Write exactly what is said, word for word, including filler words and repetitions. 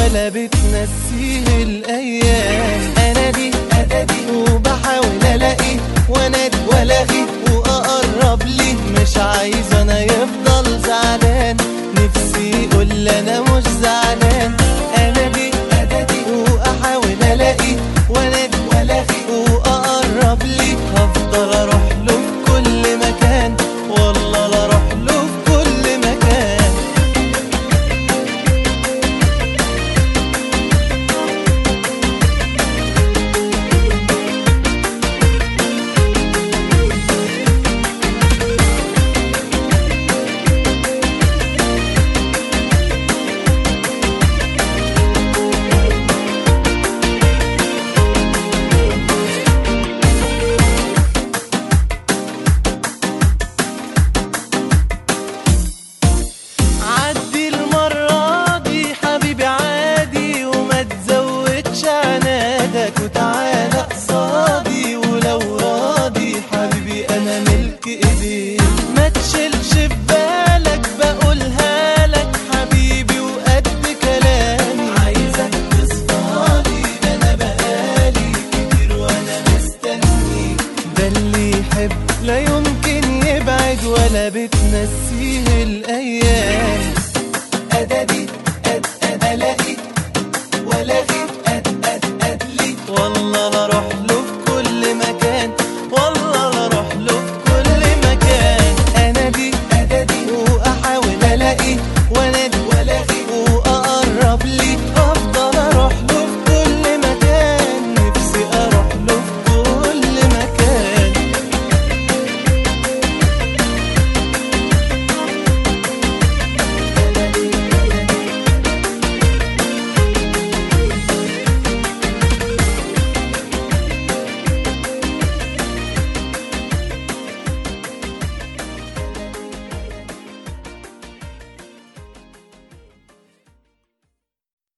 ولا بتنسيه الايام. انا دي ادادي وبحاول الاقي وانادي والاغي واقرب ليه، مش عايز انا يفضل زعلان، نفسي يقول انا مش زعلان. انا دي ادادي واحاول الاقي وانادي والاغي واقرب ليه، هفضل اروح له في كل مكان، والله لا اروح له في كل مكان. وتعالى قصادي ولو راضي حبيبي انا ملك ايديك، ما تشيلش في بالك بقولها لك حبيبي وقد كلامي، عايزك تصفالي ده انا بقالي كتير وانا مستنيك. ده اللي يحب لا يمكن يبعد ولا بتنسيه الايام. ادادي